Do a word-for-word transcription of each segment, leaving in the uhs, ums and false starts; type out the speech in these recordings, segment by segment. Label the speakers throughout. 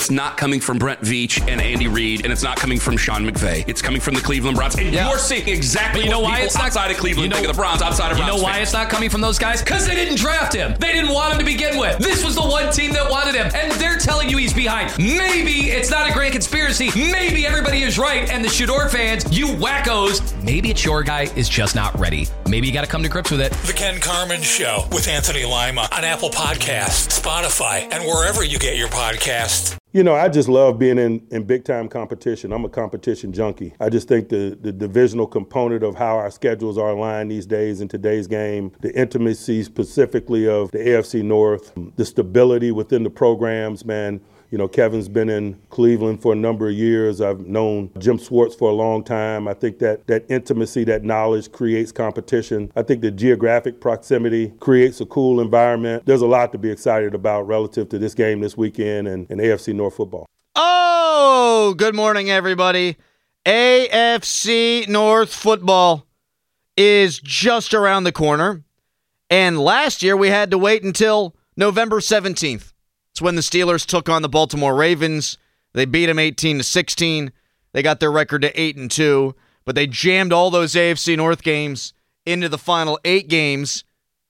Speaker 1: it's not coming from Brent Veach and Andy Reid, and it's not coming from Sean McVay. It's coming from the Cleveland Browns. And yeah. you're seeing exactly but you know what why people it's not, outside of Cleveland you know, think of the Browns, outside of Browns
Speaker 2: You know why
Speaker 1: fans.
Speaker 2: it's not coming from those guys? Because they didn't draft him. They didn't want him to begin with. This was the one team that wanted him, and they're telling you he's behind. Maybe it's not a grand conspiracy. Maybe everybody is right, and the Shador fans, you wackos, maybe it's your guy is just not ready. Maybe you got to come to grips with it.
Speaker 3: The Ken Carman Show with Anthony Lima on Apple Podcasts, Spotify, and wherever you get your podcasts.
Speaker 4: You know, I just love being in, in big-time competition. I'm a competition junkie. I just think the, the divisional component of how our schedules are aligned these days in today's game, the intimacy specifically of the A F C North, the stability within the programs, man. You know, Kevin's been in Cleveland for a number of years. I've known Jim Schwartz for a long time. I think that that intimacy, that knowledge creates competition. I think the geographic proximity creates a cool environment. There's a lot to be excited about relative to this game this weekend and, and A F C North football.
Speaker 5: Oh, good morning, everybody. A F C North football is just around the corner. And last year we had to wait until November seventeenth. It's when the Steelers took on the Baltimore Ravens. They beat them eighteen to sixteen. They got their record to eight and two, but they jammed all those A F C North games into the final eight games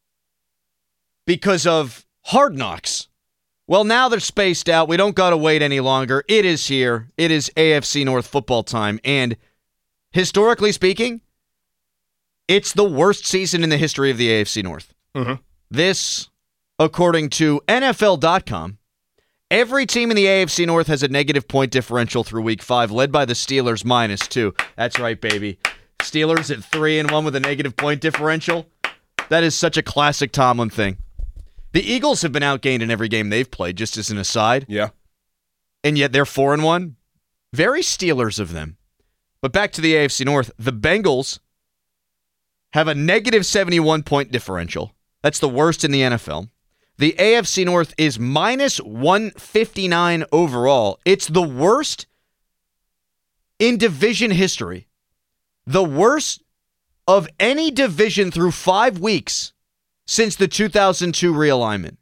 Speaker 5: because of Hard Knocks. Well, now they're spaced out. We don't got to wait any longer. It is here. It is A F C North football time, and historically speaking, it's the worst season in the history of the A F C North.
Speaker 6: Mm-hmm.
Speaker 5: This, according to N F L dot com, every team in the A F C North has a negative point differential through week five, led by the Steelers minus two. That's right, baby. Steelers at three and one with a negative point differential. That is such a classic Tomlin thing. The Eagles have been outgained in every game they've played, just as an aside.
Speaker 6: Yeah.
Speaker 5: And yet they're four and one. Very Steelers of them. But back to the A F C North, the Bengals have a negative seventy-one point differential. That's the worst in the N F L. The A F C North is minus one fifty-nine overall. It's the worst in division history. The worst of any division through five weeks since the two thousand two realignment.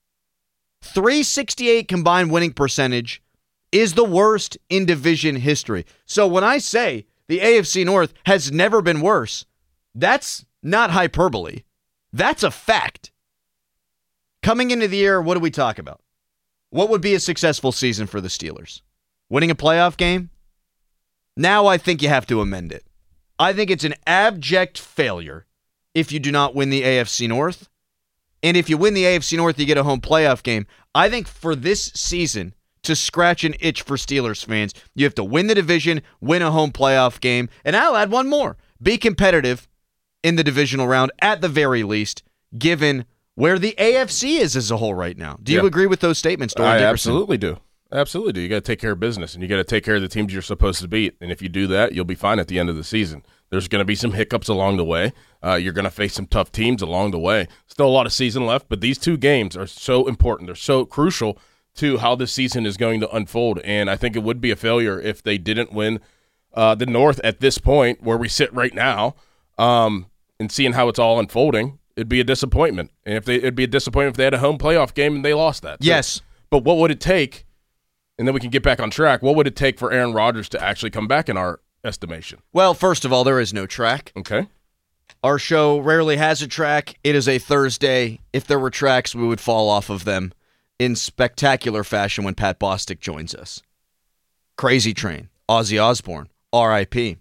Speaker 5: three sixty-eight combined winning percentage is the worst in division history. So when I say the A F C North has never been worse, that's not hyperbole. That's a fact. Coming into the year, what do we talk about? What would be a successful season for the Steelers? Winning a playoff game? Now I think you have to amend it. I think it's an abject failure if you do not win the A F C North. And if you win the A F C North, you get a home playoff game. I think for this season, to scratch an itch for Steelers fans, you have to win the division, win a home playoff game, and I'll add one more. Be competitive in the divisional round at the very least, given where the A F C is as a whole right now. Do you
Speaker 6: yeah.
Speaker 5: agree with those statements, Doran
Speaker 6: I
Speaker 5: Dickerson?
Speaker 6: absolutely do. Absolutely do. You got to take care of business, and you got to take care of the teams you're supposed to beat. And if you do that, you'll be fine at the end of the season. There's going to be some hiccups along the way. Uh, you're going to face some tough teams along the way. Still a lot of season left, but these two games are so important. They're so crucial to how this season is going to unfold. And I think it would be a failure if they didn't win uh, the North at this point where we sit right now, um, and seeing how it's all unfolding. It'd be a disappointment. And if they, it'd be a disappointment if they had a home playoff game and they lost that.
Speaker 5: Yes.
Speaker 6: So, but what would it take, and then we can get back on track, what would it take for Aaron Rodgers to actually come back in our estimation?
Speaker 5: Well, first of all, there is no track.
Speaker 6: Okay.
Speaker 5: Our show rarely has a track. It is a Thursday. If there were tracks, we would fall off of them in spectacular fashion when Pat Bostic joins us. Crazy Train, Ozzy Osbourne, R I P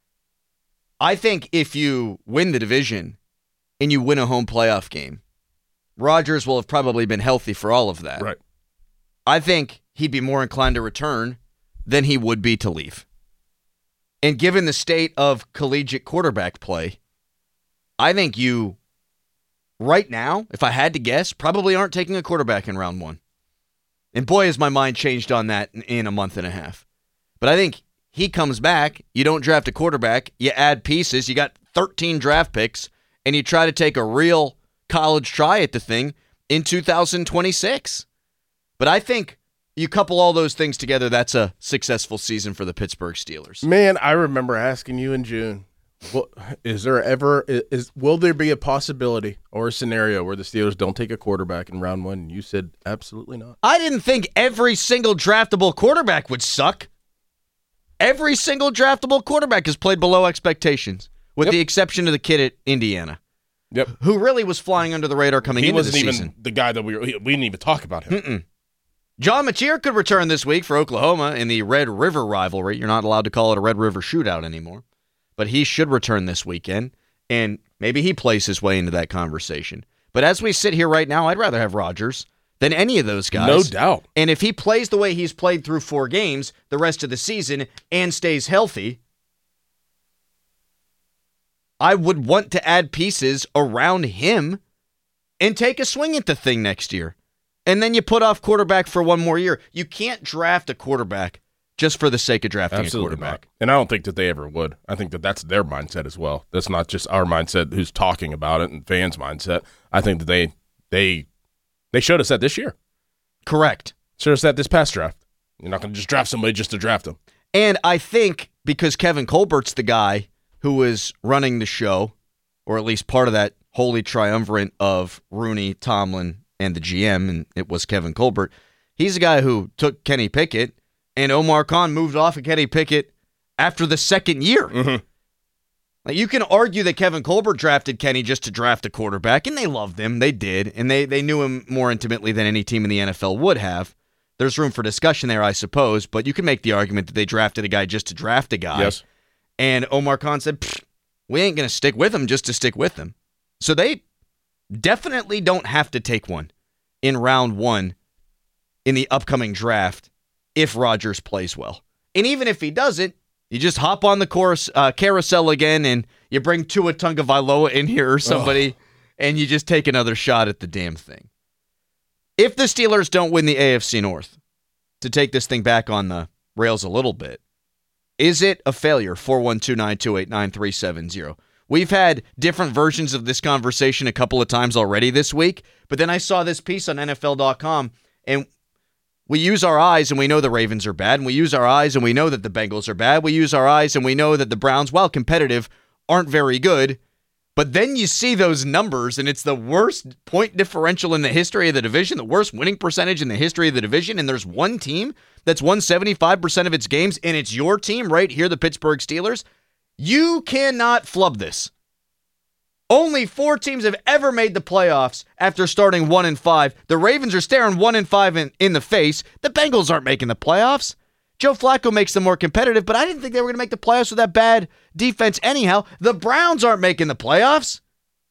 Speaker 5: I think if you win the division and you win a home playoff game, Rodgers will have probably been healthy for all of that.
Speaker 6: Right.
Speaker 5: I think he'd be more inclined to return than he would be to leave. And given the state of collegiate quarterback play, I think you, right now, if I had to guess, probably aren't taking a quarterback in round one. And boy, has my mind changed on that in, in a month and a half. But I think he comes back, you don't draft a quarterback, you add pieces, you got thirteen draft picks, and you try to take a real college try at the thing in two thousand twenty-six. But I think you couple all those things together, that's a successful season for the Pittsburgh Steelers.
Speaker 6: Man, I remember asking you in June, Well, is there ever is will there be a possibility or a scenario where the Steelers don't take a quarterback in round one? And you said absolutely not.
Speaker 5: I didn't think every single draftable quarterback would suck. Every single draftable quarterback has played below expectations, with yep. the exception of the kid at Indiana.
Speaker 6: Yep.
Speaker 5: Who really was flying under the radar coming
Speaker 6: he
Speaker 5: into the
Speaker 6: season. He wasn't even the guy that we were, we didn't even talk about him.
Speaker 5: Mm-mm. John Mechir could return this week for Oklahoma in the Red River rivalry. You're not allowed to call it a Red River shootout anymore. But he should return this weekend, and maybe he plays his way into that conversation. But as we sit here right now, I'd rather have Rodgers than any of those guys.
Speaker 6: No doubt.
Speaker 5: And if he plays the way he's played through four games the rest of the season and stays healthy, I would want to add pieces around him and take a swing at the thing next year. And then you put off quarterback for one more year. You can't draft a quarterback just for the sake of drafting
Speaker 6: Absolutely
Speaker 5: a quarterback.
Speaker 6: Not. And I don't think that they ever would. I think that that's their mindset as well. That's not just our mindset who's talking about it and fans' mindset. I think that they they they showed us that this year.
Speaker 5: Correct.
Speaker 6: Showed us that this past draft. You're not going to just draft somebody just to draft them.
Speaker 5: And I think because Kevin Colbert's the guy who was running the show, or at least part of that holy triumvirate of Rooney, Tomlin, and the G M, and it was Kevin Colbert, he's the guy who took Kenny Pickett, and Omar Khan moved off of Kenny Pickett after the second year.
Speaker 6: Mm-hmm.
Speaker 5: Like, you can argue that Kevin Colbert drafted Kenny just to draft a quarterback, and they loved him. They did, and they, they knew him more intimately than any team in the N F L would have. There's room for discussion there, I suppose, but you can make the argument that they drafted a guy just to draft a guy.
Speaker 6: Yes.
Speaker 5: And Omar Khan said, we ain't going to stick with him just to stick with him. So they definitely don't have to take one in round one in the upcoming draft if Rodgers plays well. And even if he doesn't, you just hop on the course, uh, carousel again and you bring Tua Tagovailoa in here or somebody, oh. and you just take another shot at the damn thing. If the Steelers don't win the A F C North, to take this thing back on the rails a little bit, is it a failure? four one two, nine two eight, nine three seven zero. We've had different versions of this conversation a couple of times already this week, but then I saw this piece on N F L dot com, and we use our eyes and we know the Ravens are bad, and we use our eyes and we know that the Bengals are bad. We use our eyes and we know that the Browns, while competitive, aren't very good. But then you see those numbers, and it's the worst point differential in the history of the division, the worst winning percentage in the history of the division, and there's one team that's won seventy-five percent of its games, and it's your team right here, the Pittsburgh Steelers. You cannot flub this. Only four teams have ever made the playoffs after starting one and five. The Ravens are staring one and five in, in the face. The Bengals aren't making the playoffs. Joe Flacco makes them more competitive, but I didn't think they were going to make the playoffs with that bad defense anyhow. The Browns aren't making the playoffs.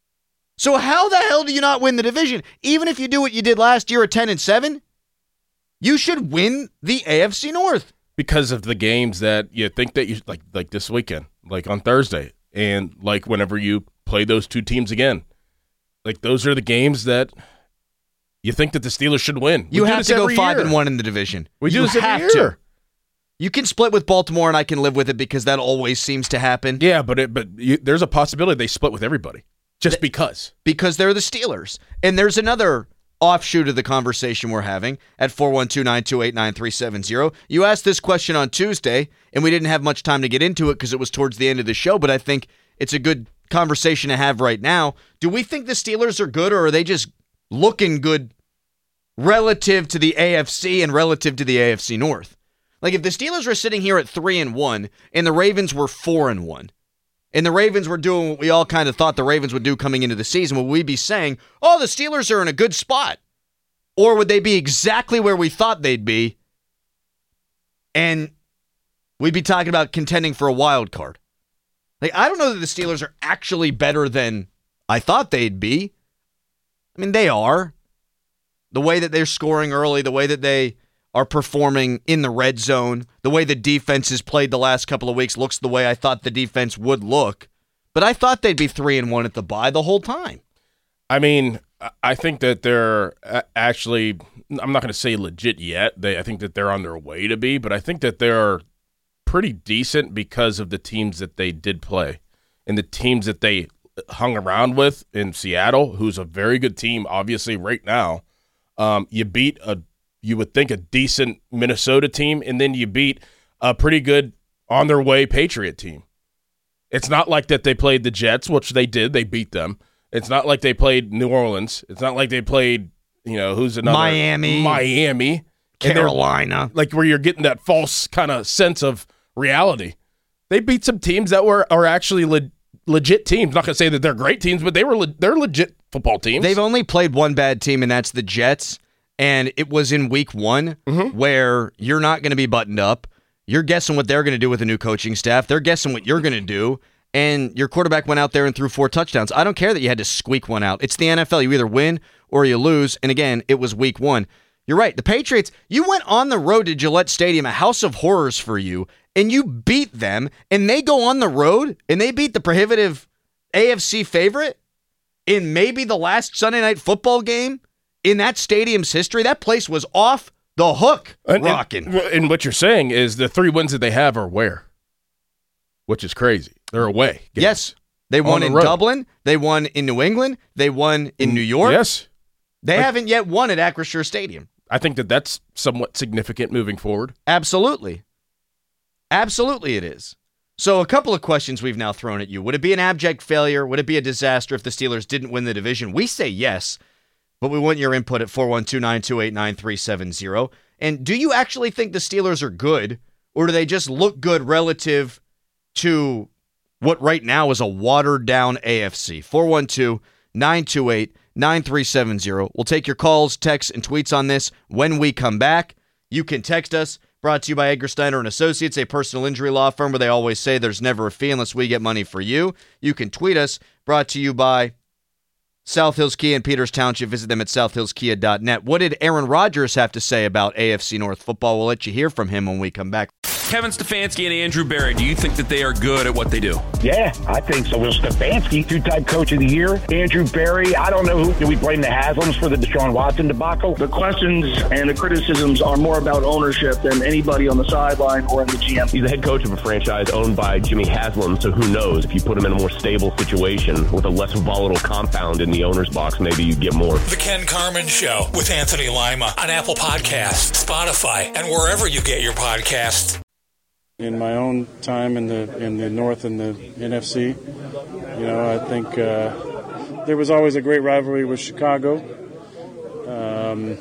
Speaker 5: So how the hell do you not win the division? Even if you do what you did last year at ten and seven, you should win the A F C North.
Speaker 6: Because of the games that you think that you, like like this weekend, like on Thursday, and like whenever you play those two teams again. Like those are the games that you think that the Steelers should win.
Speaker 5: We you have to go five year. and one in the division.
Speaker 6: We do
Speaker 5: you
Speaker 6: this every
Speaker 5: have
Speaker 6: year.
Speaker 5: to. You can split with Baltimore, and I can live with it because that always seems to happen.
Speaker 6: Yeah, but it, but you, there's a possibility they split with everybody just Th- because.
Speaker 5: Because they're the Steelers. And there's another offshoot of the conversation we're having at four one two, nine two eight, nine three seven zero. You asked this question on Tuesday, and we didn't have much time to get into it because it was towards the end of the show, but I think it's a good conversation to have right now. Do we think the Steelers are good, or are they just looking good relative to the A F C and relative to the A F C North? Like, if the Steelers were sitting here at three and one and the Ravens were four and one, and the Ravens were doing what we all kind of thought the Ravens would do coming into the season, would we be saying, oh, the Steelers are in a good spot? Or would they be exactly where we thought they'd be, and we'd be talking about contending for a wild card? Like, I don't know that the Steelers are actually better than I thought they'd be. I mean, they are. The way that they're scoring early, the way that they are performing in the red zone, the way the defense has played the last couple of weeks looks the way I thought the defense would look. But I thought they'd be three and one at the bye the whole time.
Speaker 6: I mean, I think that they're actually, I'm not going to say legit yet. They, I think that they're on their way to be, but I think that they're pretty decent because of the teams that they did play and the teams that they hung around with in Seattle, who's a very good team, obviously, right now. Um, you beat a You would think a decent Minnesota team, and then you beat a pretty good on-their-way Patriot team. It's not like that they played the Jets, which they did. They beat them. It's not like they played New Orleans. It's not like they played, you know, who's another?
Speaker 5: Miami.
Speaker 6: Miami.
Speaker 5: Carolina.
Speaker 6: Like where you're getting that false kind of sense of reality. They beat some teams that were are actually le- legit teams. Not going to say that they're great teams, but they were le- they're legit football teams.
Speaker 5: They've only played one bad team, and that's the Jets. And it was in week one mm-hmm. where you're not going to be buttoned up. You're guessing what they're going to do with a new coaching staff. They're guessing what you're going to do. And your quarterback went out there and threw four touchdowns. I don't care that you had to squeak one out. It's the N F L. You either win or you lose. And again, it was week one. You're right. The Patriots, you went on the road to Gillette Stadium, a house of horrors for you, and you beat them. And they go on the road and they beat the prohibitive A F C favorite in maybe the last Sunday night football game in that stadium's history. That place was off the hook,
Speaker 6: and,
Speaker 5: rocking.
Speaker 6: And, and what you're saying is the three wins that they have are where? Which is crazy. They're away games.
Speaker 5: Yes. They won
Speaker 6: the
Speaker 5: in
Speaker 6: road.
Speaker 5: Dublin. They won in New England. They won in New York.
Speaker 6: Yes.
Speaker 5: They
Speaker 6: like,
Speaker 5: haven't yet won at Acrisure Stadium.
Speaker 6: I think that that's somewhat significant moving forward.
Speaker 5: Absolutely. Absolutely it is. So a couple of questions we've now thrown at you. Would it be an abject failure? Would it be a disaster if the Steelers didn't win the division? We say yes, but we want your input at four one two, nine two eight, nine three seven zero. And do you actually think the Steelers are good, or do they just look good relative to what right now is a watered-down A F C? four one two, nine two eight, nine three seven zero. We'll take your calls, texts, and tweets on this when we come back. You can text us. Brought to you by Edgar Steiner and Associates, a personal injury law firm where they always say there's never a fee unless we get money for you. You can tweet us. Brought to you by South Hills Kia in Peters Township. Visit them at south hills kia dot net. What did Aaron Rodgers have to say about A F C North football? We'll let you hear from him when we come back.
Speaker 1: Kevin Stefanski and Andrew Berry, do you think that they are good at what they do?
Speaker 7: Yeah, I think so. Well, Stefanski, two-time coach of the year. Andrew Berry, I don't know who. Do we blame the Haslams for the Deshaun Watson debacle?
Speaker 8: The questions and the criticisms are more about ownership than anybody on the sideline or in the G M.
Speaker 9: He's the head coach of a franchise owned by Jimmy Haslam, so who knows? If you put him in a more stable situation with a less volatile compound in the owner's box, maybe you get more.
Speaker 3: The Ken Carman Show with Anthony Lima on Apple Podcasts, Spotify, and wherever you get your podcasts.
Speaker 10: In my own time in the in the North and the N F C, you know, I think uh, there was always a great rivalry with Chicago. Um,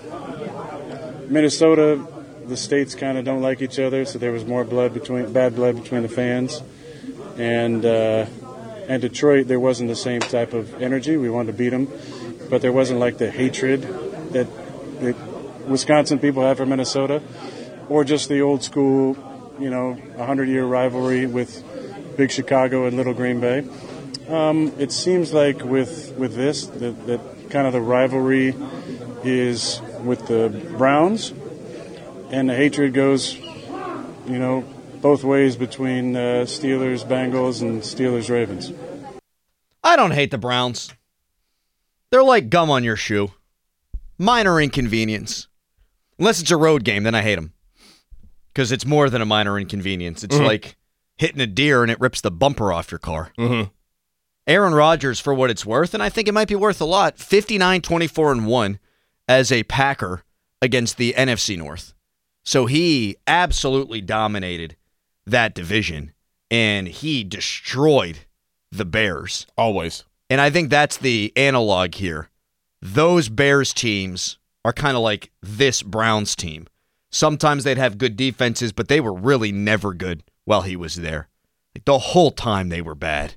Speaker 10: Minnesota, the states kind of don't like each other, so there was more blood between bad blood between the fans. And uh, and Detroit, there wasn't the same type of energy. We wanted to beat them, but there wasn't like the hatred that the Wisconsin people have for Minnesota, or just the old school, you know, a hundred-year rivalry with Big Chicago and Little Green Bay. Um, it seems like with with this, that, that kind of the rivalry is with the Browns, and the hatred goes, you know, both ways between uh, Steelers, Bengals, and Steelers, Ravens.
Speaker 5: I don't hate the Browns. They're like gum on your shoe. Minor inconvenience. Unless it's a road game, then I hate them. Because it's more than a minor inconvenience. It's mm-hmm. like hitting a deer and it rips the bumper off your car.
Speaker 6: Mm-hmm.
Speaker 5: Aaron Rodgers, for what it's worth, and I think it might be worth a lot, fifty-nine, twenty-four, and one as a Packer against the N F C North. So he absolutely dominated that division, and he destroyed the Bears.
Speaker 6: Always.
Speaker 5: And I think that's the analog here. Those Bears teams are kind of like this Browns team. Sometimes they'd have good defenses, but they were really never good while he was there. Like the whole time they were bad.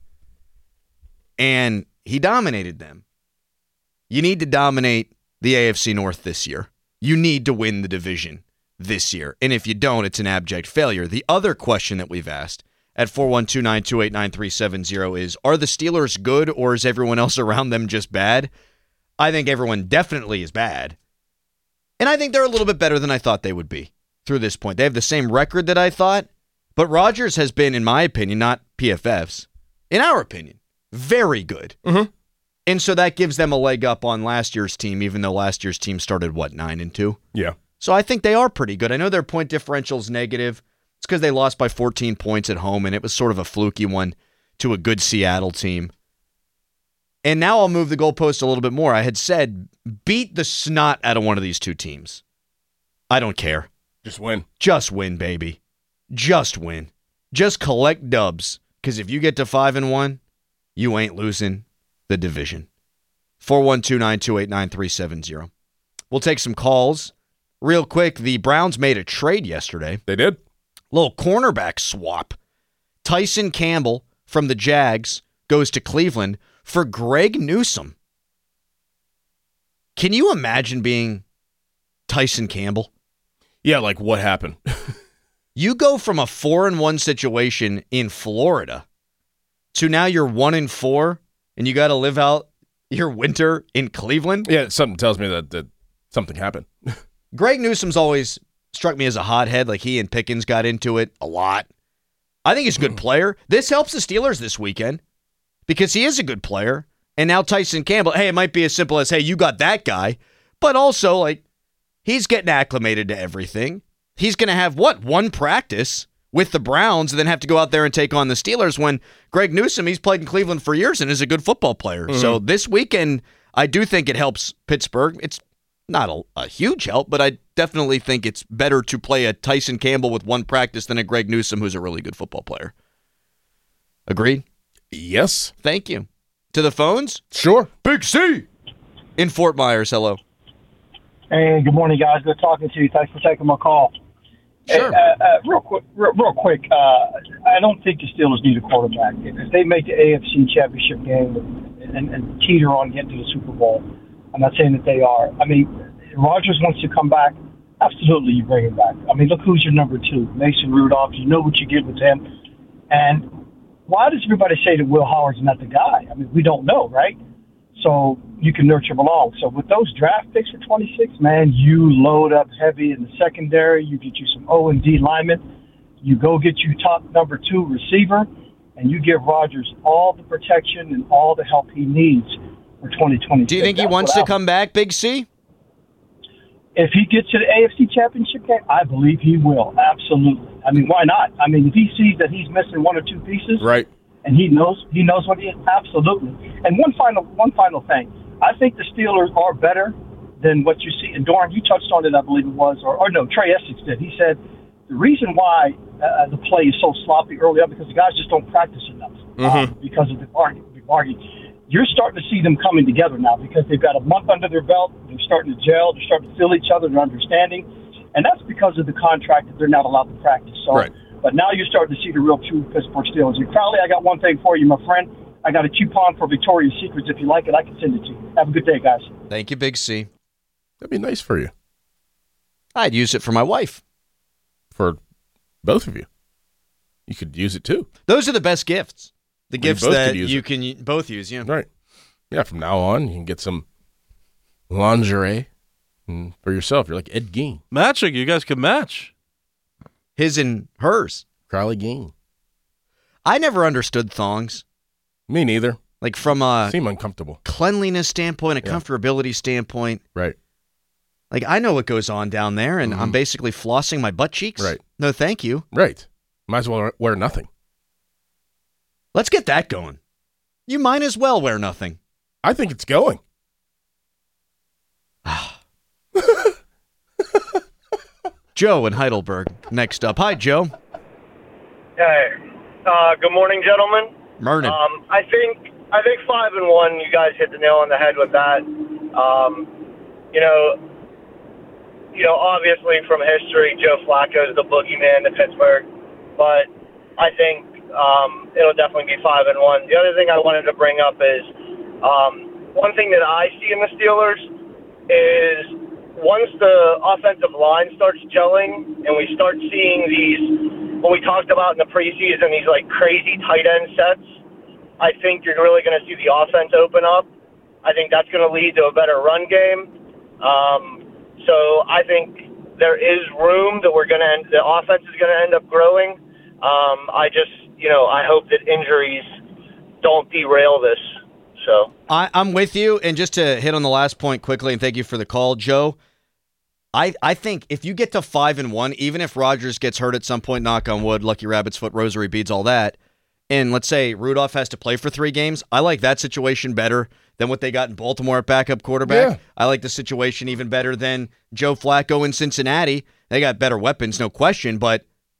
Speaker 5: And he dominated them. You need to dominate the A F C North this year. You need to win the division this year. And if you don't, it's an abject failure. The other question that we've asked at four one two, nine two eight, nine three seven zero is, are the Steelers good or is everyone else around them just bad? I think everyone definitely is bad. And I think they're a little bit better than I thought they would be through this point. They have the same record that I thought, but Rodgers has been, in my opinion, not P F F's, in our opinion, very good.
Speaker 6: Mm-hmm.
Speaker 5: And so that gives them a leg up on last year's team, even though last year's team started, what, nine and two?
Speaker 6: Yeah.
Speaker 5: So I think they are pretty good. I know their point differential is negative. It's because they lost by fourteen points at home, and it was sort of a fluky one to a good Seattle team. And now I'll move the goalpost a little bit more. I had said, beat the snot out of one of these two teams. I don't care.
Speaker 6: Just win.
Speaker 5: Just win, baby. Just win. Just collect dubs Because if you get to five and one, you ain't losing the division. four one two, nine two eight, nine three seven zero. We'll take some calls. Real quick, the Browns made a trade yesterday.
Speaker 6: They did.
Speaker 5: Little cornerback swap. Tyson Campbell from the Jags goes to Cleveland for Greg Newsome. Can you imagine being Tyson Campbell?
Speaker 6: Yeah, like what happened?
Speaker 5: You go from a four and one situation in Florida to now you're one and four, and you got to live out your winter in Cleveland.
Speaker 6: Yeah, something tells me that, that something happened.
Speaker 5: Greg Newsome's always struck me as a hothead. Like he and Pickens got into it a lot. I think he's a good player. This helps the Steelers this weekend because he is a good player. And now Tyson Campbell, hey, it might be as simple as, hey, you got that guy. But also, like, he's getting acclimated to everything. He's going to have, what, one practice with the Browns and then have to go out there and take on the Steelers when Greg Newsome, he's played in Cleveland for years and is a good football player. Mm-hmm. So this weekend, I do think it helps Pittsburgh. It's not a, a huge help, but I definitely think it's better to play a Tyson Campbell with one practice than a Greg Newsome who's a really good football player. Agreed?
Speaker 6: Yes.
Speaker 5: Thank you. To the phones?
Speaker 6: Sure.
Speaker 5: Big C in Fort Myers. Hello.
Speaker 11: Hey, good morning, guys. Good talking to you. Thanks for taking my call.
Speaker 5: Sure.
Speaker 11: Hey, uh, uh, real quick, real, real quick. Uh, I don't think the Steelers need a quarterback. If they make the A F C Championship game and, and teeter on getting to the Super Bowl, I'm not saying that they are. I mean, Rodgers wants to come back. Absolutely, you bring him back. I mean, look who's your number two, Mason Rudolph. You know what you get with him. And why does everybody say that Will Howard's not the guy? I mean, we don't know, right? So you can nurture him along. So with those draft picks for twenty-six, man, you load up heavy in the secondary. You get you some O and D linemen. You go get you top number two receiver, and you give Rodgers all the protection and all the help he needs for twenty twenty-six.
Speaker 5: Do you think he
Speaker 11: That's
Speaker 5: wants to come back, Big C?
Speaker 11: If he gets to the A F C Championship game, I believe he will. Absolutely. I mean, why not? I mean, if he sees that he's missing one or two pieces,
Speaker 6: right,
Speaker 11: and he knows he knows what he is, absolutely. And one final one final thing, I think the Steelers are better than what you see. And Doran, you touched on it, I believe it was, or, or no, Trey Essex did. He said the reason why uh, the play is so sloppy early on because the guys just don't practice enough
Speaker 6: mm-hmm.
Speaker 11: uh, because of the bargaining. You're starting to see them coming together now because they've got a month under their belt. They're starting to gel. They're starting to feel each other. They're understanding. And that's because of the contract that they're not allowed to practice. So,
Speaker 6: right.
Speaker 11: But now you're starting to see the real true Pittsburgh Steelers. And Crowley, I got one thing for you, my friend. I got a coupon for Victoria's Secrets. If you like it, I can send it to you. Have a good day, guys.
Speaker 5: Thank you, Big C.
Speaker 6: That'd be nice for you.
Speaker 5: I'd use it for my wife.
Speaker 6: For both of you. You could use it too.
Speaker 5: Those are the best gifts. The
Speaker 6: We
Speaker 5: gifts
Speaker 6: both
Speaker 5: that
Speaker 6: could use
Speaker 5: you
Speaker 6: it.
Speaker 5: can both use, yeah.
Speaker 6: Right. Yeah, from now on, you can get some lingerie and for yourself. You're like Ed Gein.
Speaker 12: Matching. You guys can match.
Speaker 5: His and hers.
Speaker 6: Crowley Gein.
Speaker 5: I never understood thongs.
Speaker 6: Me neither.
Speaker 5: Like from a
Speaker 6: seem uncomfortable
Speaker 5: cleanliness standpoint, a
Speaker 6: yeah.
Speaker 5: comfortability standpoint.
Speaker 6: Right.
Speaker 5: Like I know what goes on down there, and
Speaker 6: mm-hmm.
Speaker 5: I'm basically flossing my butt cheeks.
Speaker 6: Right.
Speaker 5: No, thank you.
Speaker 6: Right. Might as well wear nothing.
Speaker 5: Let's get that going. You might as well wear nothing.
Speaker 6: I think it's going.
Speaker 5: Joe in Heidelberg, next up. Hi, Joe.
Speaker 13: Hey, uh, good morning, gentlemen.
Speaker 5: Morning.
Speaker 13: Um, I think I think five and one. You guys hit the nail on the head with that. Um, you know, you know, obviously from history, Joe Flacco is the boogeyman to Pittsburgh, but I think um, it'll definitely be five and one. The other thing I wanted to bring up is um, one thing that I see in the Steelers is once the offensive line starts gelling and we start seeing these, what we talked about in the preseason, these like crazy tight end sets, I think you're really going to see the offense open up. I think that's going to lead to a better run game. Um, so I think there is room that we're going to, the offense is going to end up growing. Um, I just, you know, I hope that injuries don't derail this. So
Speaker 5: I, I'm with you. And just to hit on the last point quickly, and thank you for the call, Joe. I, I think if you get to five and one, even if Rodgers gets hurt at some point, knock on wood, lucky rabbit's foot, rosary beads, all that, and let's say Rudolph has to play for three games, I like that situation better than what they got in Baltimore at backup quarterback.
Speaker 6: Yeah.
Speaker 5: I like the situation even better than Joe Flacco in Cincinnati. They got better weapons, no question, but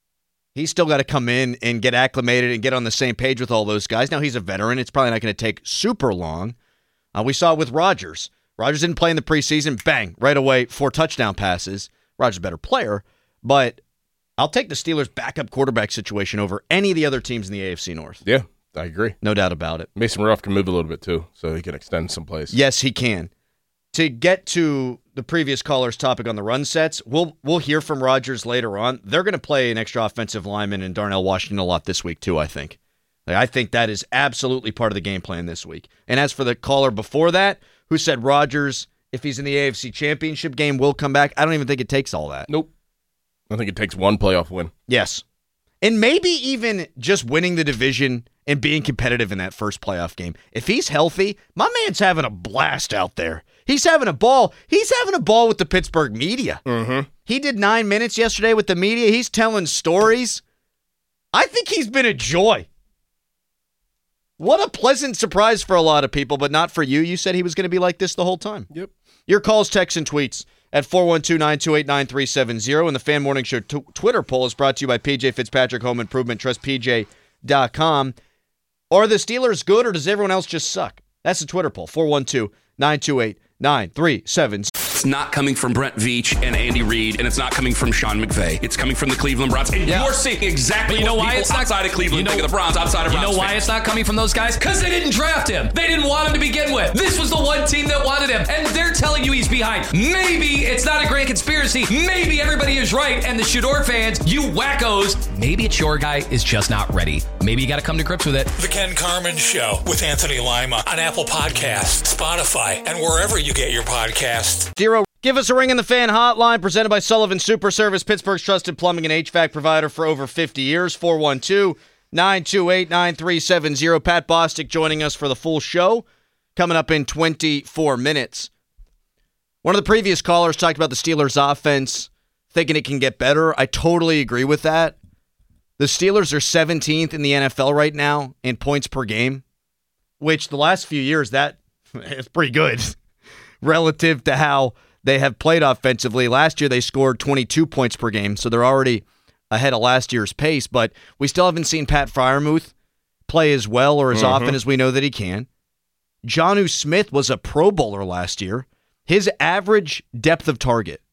Speaker 5: He's still got to come in and get acclimated and get on the same page with all those guys. Now, he's a veteran. It's probably not going to take super long. Uh, we saw it with Rodgers. Rodgers didn't play in the preseason. Bang, right away, four touchdown passes. Rodgers is a better player, but I'll take the Steelers' backup quarterback situation over any of the other teams in the A F C North.
Speaker 6: Yeah, I agree.
Speaker 5: No doubt about it.
Speaker 6: Mason Rudolph can move a little bit, too, so he can extend someplace.
Speaker 5: Yes, he can. To get to the previous caller's topic on the run sets, we'll we'll hear from Rodgers later on. They're going to play an extra offensive lineman in Darnell Washington a lot this week, too, I think. Like, I think that is absolutely part of the game plan this week. And as for the caller before that, who said Rodgers, if he's in the A F C Championship game, will come back, I don't even think it takes all that.
Speaker 6: Nope. I think it takes one playoff win.
Speaker 5: Yes. And maybe even just winning the division and being competitive in that first playoff game. If he's healthy, my man's having a blast out there. He's having a ball. He's having a ball with the Pittsburgh media.
Speaker 6: Mm-hmm.
Speaker 5: He did nine minutes yesterday with the media. He's telling stories. I think he's been a joy. What a pleasant surprise for a lot of people, but not for you. You said he was going to be like this the whole time.
Speaker 6: Yep.
Speaker 5: Your calls, texts, and tweets at four one two, nine two eight, nine three seven zero. And the Fan Morning Show t- Twitter poll is brought to you by P J Fitzpatrick Home Improvement. Trust P J dot com. Are the Steelers good, or does everyone else just suck? That's the Twitter poll, four one two, nine two eight, nine three seven zero.
Speaker 1: It's not coming from Brent Veach and Andy Reid, and it's not coming from Sean McVay. It's coming from the Cleveland Browns. And
Speaker 2: Yeah.
Speaker 1: you're seeing exactly
Speaker 2: You know
Speaker 1: what
Speaker 2: why
Speaker 1: people
Speaker 2: it's not-
Speaker 1: outside of Cleveland
Speaker 2: you know-
Speaker 1: think of the Browns, outside of
Speaker 2: You
Speaker 1: Browns
Speaker 2: know why
Speaker 1: fans.
Speaker 2: it's not coming from those guys? Because they didn't draft him. They didn't want him to begin with. This was the one team that wanted him, and they're telling you he's behind. Maybe it's not a grand conspiracy. Maybe everybody is right, and the Shador fans, you wackos, maybe it's your guy is just not ready. Maybe you got to come to grips with it.
Speaker 3: The Ken Carmen Show with Anthony Lima on Apple Podcasts, Spotify, and wherever you get your podcasts.
Speaker 5: Zero. Give us a ring in the fan hotline presented by Sullivan Super Service, Pittsburgh's trusted plumbing and H V A C provider for over fifty years. four one two, nine two eight, nine three seven zero. Pat Bostic joining us for the full show coming up in twenty-four minutes. One of the previous callers talked about the Steelers' offense, thinking it can get better. I totally agree with that. The Steelers are seventeenth in the N F L right now in points per game, which the last few years, that is pretty good relative to how they have played offensively. Last year, they scored twenty-two points per game, so they're already ahead of last year's pace. But we still haven't seen Pat Freiermuth play as well or as
Speaker 6: Mm-hmm.
Speaker 5: often as we know that he can. Jonnu Smith was a Pro Bowler last year. His average depth of target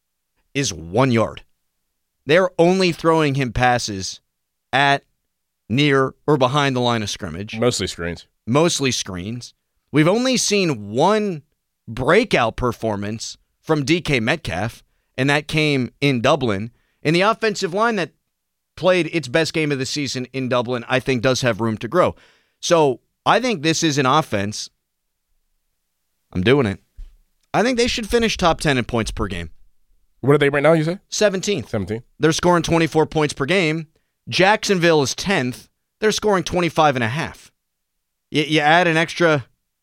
Speaker 5: is one yard. They're only throwing him passes at, near, or behind the line of scrimmage.
Speaker 6: Mostly screens.
Speaker 5: Mostly screens. We've only seen one breakout performance from D K Metcalf, and that came in Dublin. And the offensive line that played its best game of the season in Dublin, I think, does have room to grow. So I think this is an offense. I'm doing it. I think they should finish top ten in points per game.
Speaker 6: What are they right now, you say?
Speaker 5: seventeenth.
Speaker 6: seventeenth.
Speaker 5: They're scoring twenty-four points per game. Jacksonville is tenth. They're scoring twenty-five and a half. You, you add an extra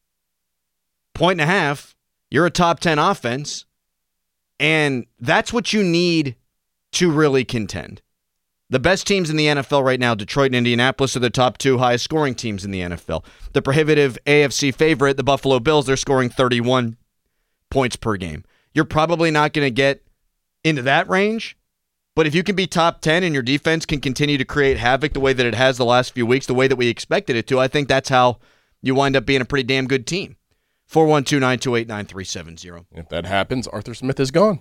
Speaker 5: point and a half, you're a top ten offense, and that's what you need to really contend. The best teams in the N F L right now, Detroit and Indianapolis, are the top two highest scoring teams in the N F L. The prohibitive A F C favorite, the Buffalo Bills, they're scoring thirty-one points per game. You're probably not going to get into that range, but if you can be top ten and your defense can continue to create havoc the way that it has the last few weeks, the way that we expected it to, I think that's how you wind up being a pretty damn good team. four one two, nine two eight, nine three seven zero.
Speaker 6: If that happens, Arthur Smith is gone.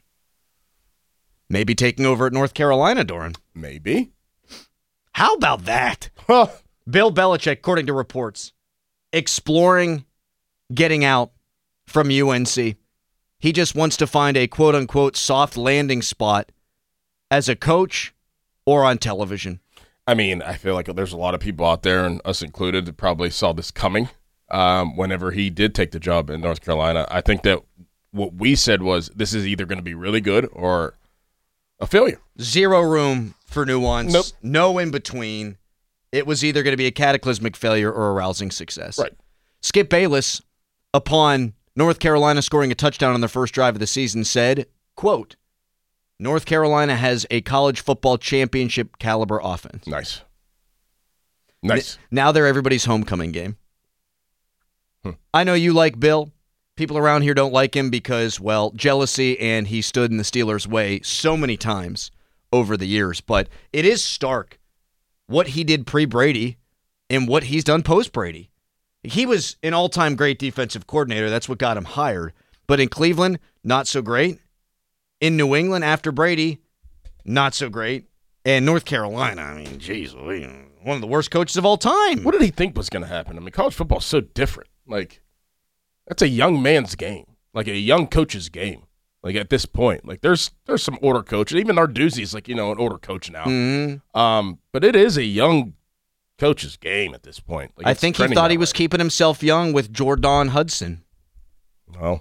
Speaker 5: Maybe taking over at North Carolina, Doran.
Speaker 6: Maybe.
Speaker 5: How about that? Bill Belichick, according to reports, exploring getting out from U N C. He just wants to find a quote-unquote soft landing spot as a coach or on television.
Speaker 6: I mean, I feel like there's a lot of people out there, and us included, that probably saw this coming um, whenever he did take the job in North Carolina. I think that what we said was this is either going to be really good or a failure.
Speaker 5: Zero room for nuance.
Speaker 6: Nope.
Speaker 5: No in between. It was either going to be a cataclysmic failure or a rousing success.
Speaker 6: Right.
Speaker 5: Skip Bayless, upon North Carolina scoring a touchdown on their first drive of the season, said, quote, North Carolina has a college football championship caliber offense.
Speaker 6: Nice. Nice.
Speaker 5: N- now they're everybody's homecoming game.
Speaker 6: Hmm.
Speaker 5: I know you like Bill. People around here don't like him because, well, jealousy, and he stood in the Steelers' way so many times over the years. But it is stark what he did pre-Brady and what he's done post-Brady. He was an all-time great defensive coordinator. That's what got him hired. But in Cleveland, not so great. In New England, after Brady, not so great. And North Carolina, I mean, geez, one of the worst coaches of all time.
Speaker 6: What did he think was going to happen? I mean, college football is so different. Like, that's a young man's game, like a young coach's game. Like, at this point, like, there's there's some older coaches. Even Narduzzi's, like, you know, an older coach now.
Speaker 5: Mm-hmm.
Speaker 6: Um, but it is a young coach's game at this point. Like,
Speaker 5: I think he thought he was
Speaker 6: way.
Speaker 5: keeping himself young with Jordan Hudson.
Speaker 6: Well,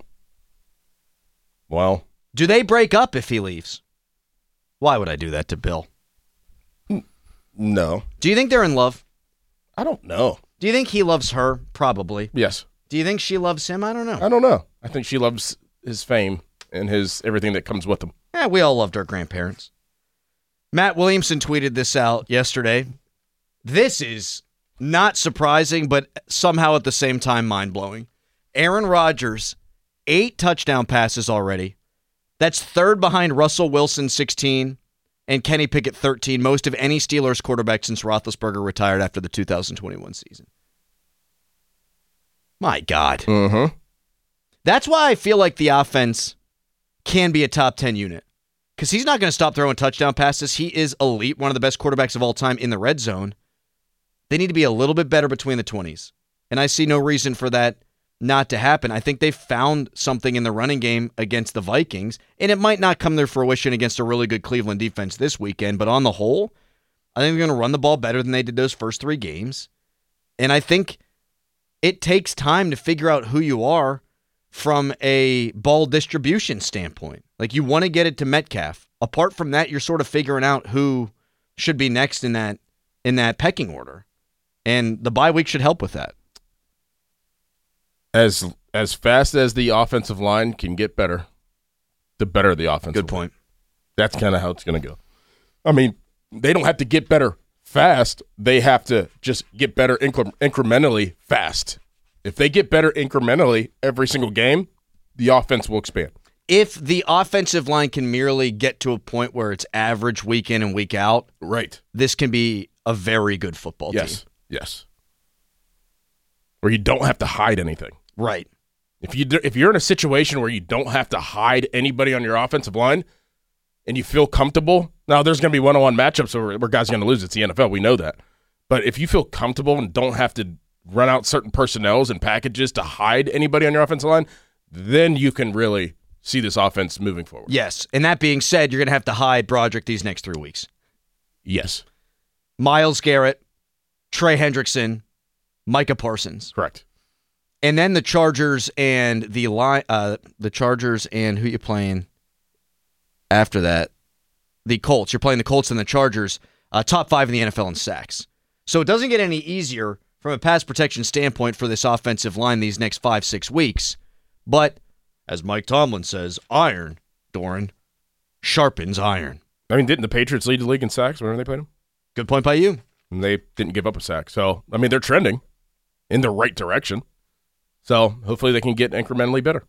Speaker 6: well.
Speaker 5: Do they break up if he leaves? Why would I do that to Bill?
Speaker 6: No.
Speaker 5: Do you think they're in love?
Speaker 6: I don't know.
Speaker 5: Do you think he loves her? Probably.
Speaker 6: Yes.
Speaker 5: Do you think she loves him? I don't know.
Speaker 6: I don't know. I think she loves his fame and his everything that comes with him.
Speaker 5: Yeah, we all loved our grandparents. Matt Williamson tweeted this out yesterday. This is not surprising, but somehow at the same time mind-blowing. Aaron Rodgers, eight touchdown passes already. That's third behind Russell Wilson, sixteen, and Kenny Pickett, thirteen, most of any Steelers quarterback since Roethlisberger retired after the two thousand twenty-one season. My God.
Speaker 6: Mm-hmm.
Speaker 5: That's why I feel like the offense can be a top ten unit. Because he's not going to stop throwing touchdown passes. He is elite, one of the best quarterbacks of all time in the red zone. They need to be a little bit better between the twenties. And I see no reason for that not to happen. I think they found something in the running game against the Vikings, and it might not come to fruition against a really good Cleveland defense this weekend, but on the whole, I think they're going to run the ball better than they did those first three games. And I think it takes time to figure out who you are from a ball distribution standpoint. Like, you want to get it to Metcalf. Apart from that, you're sort of figuring out who should be next in that in that pecking order. And the bye week should help with that.
Speaker 6: As as fast as the offensive line can get better, the better the offensive
Speaker 5: Good point.
Speaker 6: line. That's kind of how it's going to go. I mean, they don't have to get better fast. They have to just get better incre- incrementally fast. If they get better incrementally every single game, the offense will expand.
Speaker 5: If the offensive line can merely get to a point where it's average week in and week out,
Speaker 6: right,
Speaker 5: this can be a very good football
Speaker 6: yes.
Speaker 5: team.
Speaker 6: Yes. Where you don't have to hide anything.
Speaker 5: Right.
Speaker 6: If you do, if you're in a situation where you don't have to hide anybody on your offensive line and you feel comfortable, now there's going to be one-on-one matchups where, where guys are going to lose. It's the N F L. We know that. But if you feel comfortable and don't have to run out certain personnels and packages to hide anybody on your offensive line, then you can really see this offense moving forward.
Speaker 5: Yes. And that being said, you're going to have to hide Broderick these next three weeks.
Speaker 6: Yes.
Speaker 5: Myles Garrett, Trey Hendrickson, Micah Parsons.
Speaker 6: Correct.
Speaker 5: And then the Chargers and the line, uh, the Chargers and who you playing after that? The Colts. You're playing the Colts and the Chargers, uh, top five in the N F L in sacks. So it doesn't get any easier from a pass protection standpoint for this offensive line these next five, six weeks. But as Mike Tomlin says, iron, Doran, sharpens iron.
Speaker 6: I mean, didn't the Patriots lead the league in sacks whenever they played them?
Speaker 5: Good point by you.
Speaker 6: And they didn't give up a sack. So, I mean, they're trending in the right direction. So, hopefully they can get incrementally better.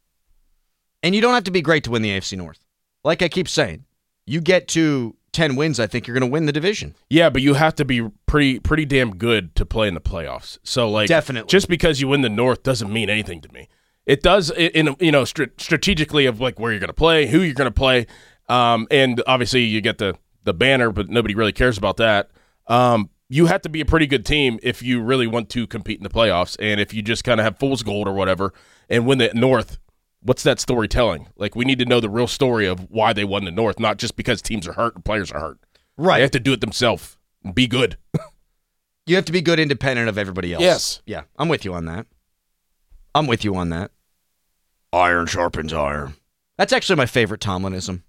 Speaker 5: And you don't have to be great to win the A F C North. Like I keep saying, you get to ten wins, I think you're going to win the division.
Speaker 6: Yeah, but you have to be pretty pretty damn good to play in the playoffs. So, like,
Speaker 5: definitely,
Speaker 6: just because you win the North doesn't mean anything to me. It does, in you know, st- strategically of like where you're going to play, who you're going to play, um, and obviously you get the the banner, but nobody really cares about that. Um, you have to be a pretty good team if you really want to compete in the playoffs, and if you just kind of have fool's gold or whatever and win the North, what's that storytelling? Like, we need to know the real story of why they won the North, not just because teams are hurt and players are hurt.
Speaker 5: Right.
Speaker 6: They have to do it themselves and be good.
Speaker 5: You have to be good independent of everybody else.
Speaker 6: Yes.
Speaker 5: Yeah, I'm with you on that. I'm with you on that. Iron sharpens iron. That's actually my favorite Tomlinism.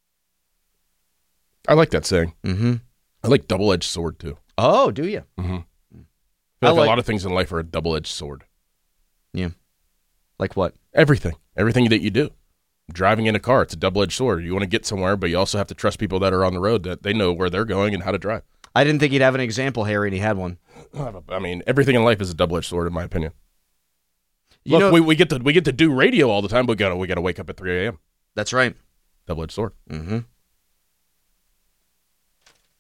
Speaker 6: I like that saying.
Speaker 5: Mm-hmm.
Speaker 6: I like double-edged sword, too.
Speaker 5: Oh, do you?
Speaker 6: Mm-hmm. I feel
Speaker 5: I
Speaker 6: like,
Speaker 5: like
Speaker 6: a lot of things in life are a double-edged sword.
Speaker 5: Yeah. Like what?
Speaker 6: Everything. Everything that you do. Driving in a car, it's a double-edged sword. You want to get somewhere, but you also have to trust people that are on the road that they know where they're going and how to drive.
Speaker 5: I didn't think he'd have an example, Harry, and he had one.
Speaker 6: I mean, everything in life is a double-edged sword, in my opinion.
Speaker 5: You
Speaker 6: Look,
Speaker 5: know,
Speaker 6: we, we get to we get to do radio all the time, but we gotta we gotta wake up at three a.m.
Speaker 5: That's right.
Speaker 6: Double-edged sword.
Speaker 5: Mm-hmm.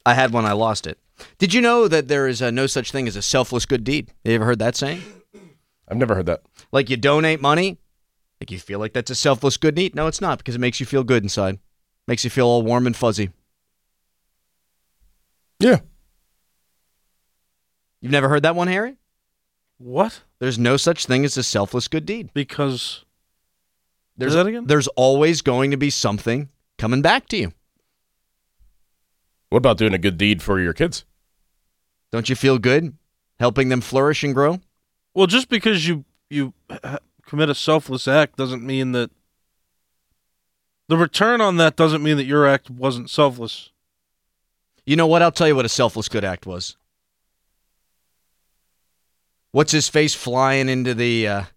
Speaker 5: I had one, I lost it. Did you know that there is a, no such thing as a selfless good deed? You ever heard that saying?
Speaker 6: I've never heard that.
Speaker 5: Like you donate money, like you feel like that's a selfless good deed? No, it's not, because it makes you feel good inside. Makes you feel all warm and fuzzy.
Speaker 6: Yeah.
Speaker 5: You've never heard that one, Harry?
Speaker 12: What?
Speaker 5: There's no such thing as a selfless good deed.
Speaker 12: Because
Speaker 5: there's
Speaker 12: that again?
Speaker 5: There's always going to be something coming back to you.
Speaker 6: What about doing a good deed for your kids?
Speaker 5: Don't you feel good helping them flourish and grow?
Speaker 12: Well, just because you you commit a selfless act doesn't mean that the return on that doesn't mean that your act wasn't selfless.
Speaker 5: You know what? I'll tell you what a selfless good act was. What's his face flying into the uh,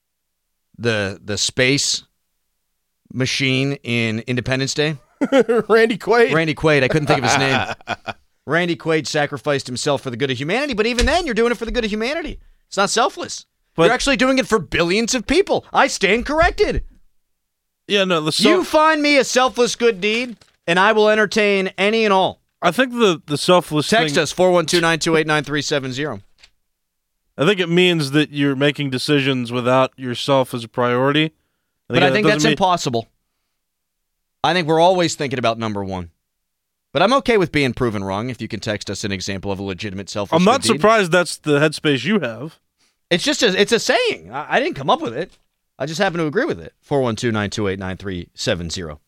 Speaker 5: the the space machine in Independence Day?
Speaker 6: Randy Quaid.
Speaker 5: Randy Quaid. I couldn't think of his name. Randy Quaid sacrificed himself for the good of humanity, but even then, you're doing it for the good of humanity. It's not selfless. But you're actually doing it for billions of people. I stand corrected.
Speaker 12: Yeah, no. The self-
Speaker 5: you find me a selfless good deed, and I will entertain any and all.
Speaker 12: I think the, the selfless
Speaker 5: Text
Speaker 12: thing-
Speaker 5: us, four one two, nine two eight, nine three seven zero.
Speaker 12: I think it means that you're making decisions without yourself as a priority. I
Speaker 5: but I think
Speaker 12: that
Speaker 5: that's
Speaker 12: mean-
Speaker 5: impossible. I think we're always thinking about number one. But I'm okay with being proven wrong if you can text us an example of a legitimate selfless
Speaker 12: I'm not
Speaker 5: good deed.
Speaker 12: surprised that's the headspace you have.
Speaker 5: It's just a, it's a saying. I, I didn't come up with it. I just happen to agree with it. four one two, nine two eight, nine three seven zero.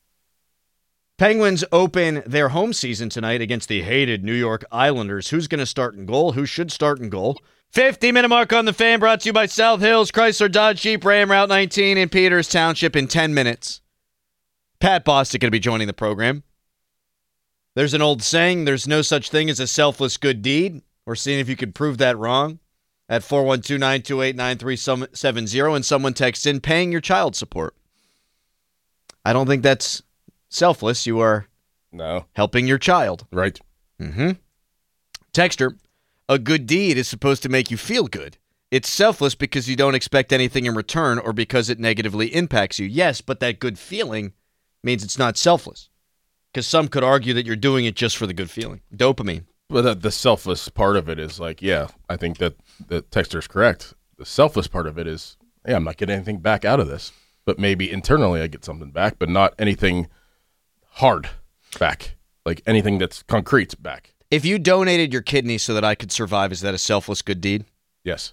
Speaker 5: Penguins open their home season tonight against the hated New York Islanders. Who's going to start in goal? Who should start in goal? fifty-minute mark on the Fan, brought to you by South Hills, Chrysler, Dodge, Jeep, Ram, Route nineteen in Peters Township in ten minutes. Pat Bostic going to be joining the program. There's an old saying, there's no such thing as a selfless good deed. We're seeing if you can prove that wrong at four one two, nine two eight, nine three seven zero, and someone texts in paying your child support. I don't think that's selfless. You are
Speaker 6: no
Speaker 5: helping your child.
Speaker 6: Right.
Speaker 5: Mm-hmm. Texter, a good deed is supposed to make you feel good. It's selfless because you don't expect anything in return or because it negatively impacts you. Yes, but that good feeling means it's not selfless. Because some could argue that you're doing it just for the good feeling. Dopamine.
Speaker 6: But the, the selfless part of it is like, yeah, I think that the texter's correct. The selfless part of it is, yeah, I'm not getting anything back out of this. But maybe internally I get something back, but not anything hard back. Like anything that's concrete back.
Speaker 5: If you donated your kidney so that I could survive, is that a selfless good deed?
Speaker 6: Yes.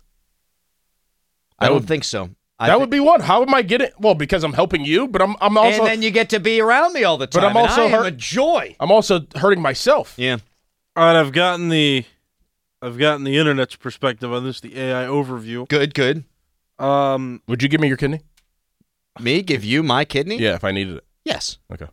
Speaker 5: I don't
Speaker 6: would,
Speaker 5: think so. I
Speaker 6: that
Speaker 5: th-
Speaker 6: would be one. How am I getting? Well, because I'm helping you, but I'm I'm also
Speaker 5: and then you get to be around me all the time.
Speaker 6: But I'm also
Speaker 5: and I am
Speaker 6: hurt,
Speaker 5: a joy.
Speaker 6: I'm also hurting myself.
Speaker 5: Yeah.
Speaker 12: All right, I've gotten the I've gotten the internet's perspective on this, the A I overview.
Speaker 5: Good, good.
Speaker 12: Um,
Speaker 6: would you give me your kidney?
Speaker 5: Me give you my kidney?
Speaker 6: Yeah, if I needed it.
Speaker 5: Yes.
Speaker 6: Okay.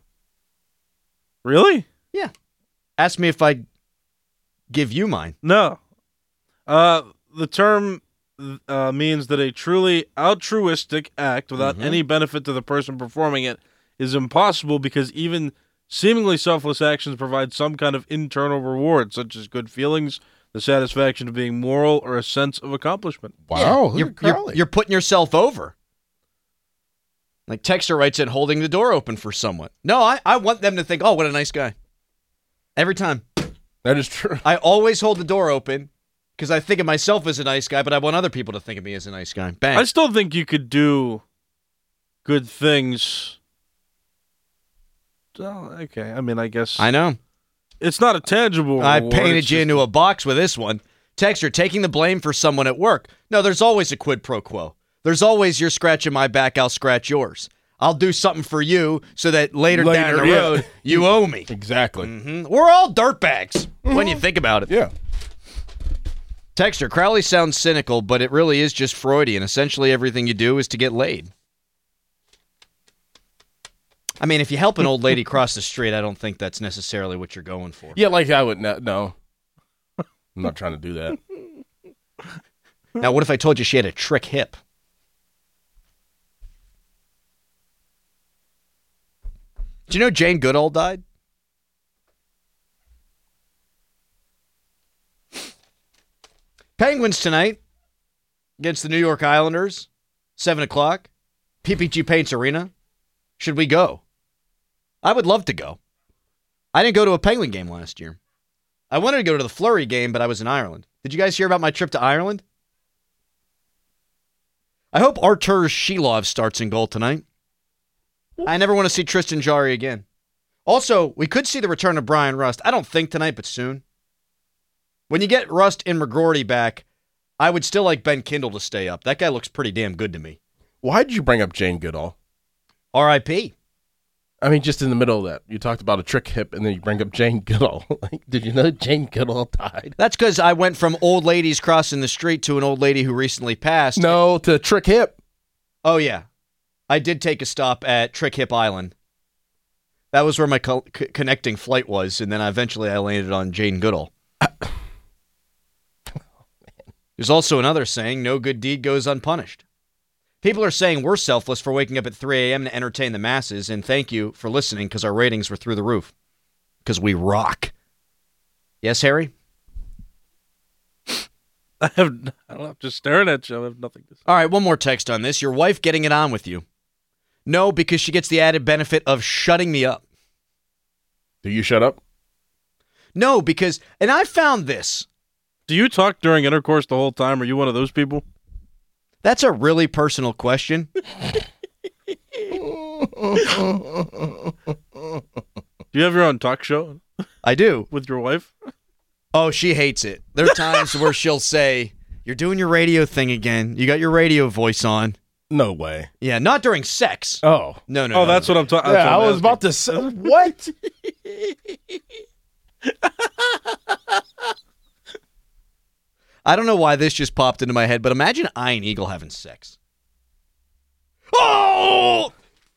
Speaker 12: Really?
Speaker 5: Yeah. Ask me if I give you mine.
Speaker 12: No. Uh, the term uh, means that a truly altruistic act without
Speaker 5: Mm-hmm.
Speaker 12: any benefit to the person performing it is impossible because even seemingly selfless actions provide some kind of internal reward, such as good feelings, the satisfaction of being moral, or a sense of accomplishment.
Speaker 6: Wow.
Speaker 5: Yeah, you're, you're, you're putting yourself over. Like Texter writes in, holding the door open for someone. No, I, I want them to think, oh, what a nice guy. Every time.
Speaker 6: That is true.
Speaker 5: I always hold the door open because I think of myself as a nice guy, but I want other people to think of me as a nice guy. Bang.
Speaker 12: I still think you could do good things. Well, okay, I mean, I guess.
Speaker 5: I know.
Speaker 12: It's not a tangible
Speaker 5: I
Speaker 12: reward,
Speaker 5: painted
Speaker 12: it's
Speaker 5: you
Speaker 12: just-
Speaker 5: into a box with this one. Texter, taking the blame for someone at work. No, there's always a quid pro quo. There's always you're scratching my back, I'll scratch yours. I'll do something for you so that later,
Speaker 6: Later,
Speaker 5: down the
Speaker 6: yeah.
Speaker 5: road, you owe me.
Speaker 6: Exactly.
Speaker 5: Mm-hmm. We're all dirtbags when you think about it.
Speaker 6: Yeah.
Speaker 5: Texter, Crowley sounds cynical, but it really is just Freudian. Essentially, everything you do is to get laid. I mean, if you help an old lady cross the street, I don't think that's necessarily what you're going for.
Speaker 6: Yeah, like I would no. no. I'm not trying to do that.
Speaker 5: Now, what if I told you she had a trick hip? Do you know Jane Goodall died? Penguins tonight against the New York Islanders, seven o'clock, P P G Paints Arena. Should we go? I would love to go. I didn't go to a Penguin game last year. I wanted to go to the Fleury game, but I was in Ireland. Did you guys hear about my trip to Ireland? I hope Artur Shilov starts in goal tonight. I never want to see Tristan Jarry again. Also, we could see the return of Brian Rust. I don't think tonight, but soon. When you get Rust and McGroarty back, I would still like Ben Kindle to stay up. That guy looks pretty damn good to me.
Speaker 6: Why did you bring up Jane Goodall?
Speaker 5: R I P
Speaker 6: I mean, just in the middle of that, you talked about a trick hip, and then you bring up Jane Goodall. Like, did you know Jane Goodall died?
Speaker 5: That's because I went from old ladies crossing the street to an old lady who recently passed.
Speaker 6: No, to Trick Hip.
Speaker 5: Oh, yeah. I did take a stop at Trick Hip Island. That was where my co- c- connecting flight was, and then eventually I landed on Jane Goodall. There's also another saying, no good deed goes unpunished. People are saying we're selfless for waking up at three a.m. to entertain the masses, and thank you for listening because our ratings were through the roof. Because we rock. Yes, Harry?
Speaker 12: I have, I don't know, I'm just staring at you. I have nothing to say.
Speaker 5: All right, one more text on this. Your wife getting it on with you. No, because she gets the added benefit of shutting me up.
Speaker 6: Do you shut up?
Speaker 5: No, because, and I found this.
Speaker 12: Do you talk during intercourse the whole time? Are you one of those people?
Speaker 5: That's a really personal question.
Speaker 12: Do you have your own talk show?
Speaker 5: I do.
Speaker 12: With your wife?
Speaker 5: Oh, she hates it. There are times where she'll say, you're doing your radio thing again. You got your radio voice on.
Speaker 6: No way.
Speaker 5: Yeah, not during sex.
Speaker 6: Oh.
Speaker 5: No, no,
Speaker 12: Oh,
Speaker 5: no,
Speaker 12: that's
Speaker 5: no.
Speaker 12: what I'm talking
Speaker 6: Yeah, I was
Speaker 12: asking.
Speaker 6: about to say, what?
Speaker 5: I don't know why this just popped into my head, but imagine Ian Eagle having sex. Oh!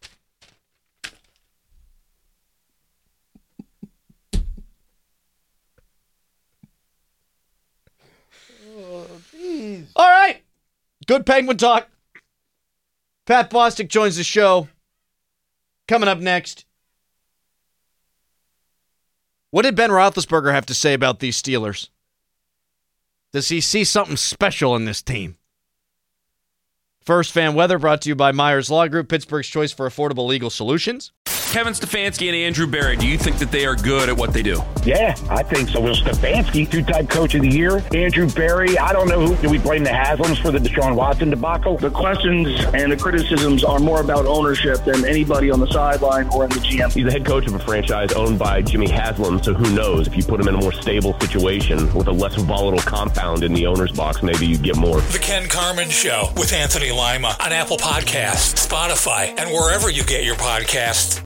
Speaker 6: Oh, jeez.
Speaker 5: All right. Good Penguin talk. Pat Bostic joins the show. Coming up next. What did Ben Roethlisberger have to say about these Steelers? Does he see something special in this team? First Fan Weather brought to you by Myers Law Group, Pittsburgh's choice for affordable legal solutions.
Speaker 1: Kevin Stefanski and Andrew Berry, do you think that they are good at what they do?
Speaker 7: Yeah, I think so. Will Stefanski, two-time coach of the year. Andrew Berry, I don't know who. Do we blame the Haslams for the Deshaun Watson debacle?
Speaker 8: The questions and the criticisms are more about ownership than anybody on the sideline or in the G M.
Speaker 9: He's the head coach of a franchise owned by Jimmy Haslam, so who knows? If you put him in a more stable situation with a less volatile compound in the owner's box, maybe you'd get more.
Speaker 3: The Ken Carman Show with Anthony Lima on Apple Podcasts, Spotify, and wherever you get your podcasts.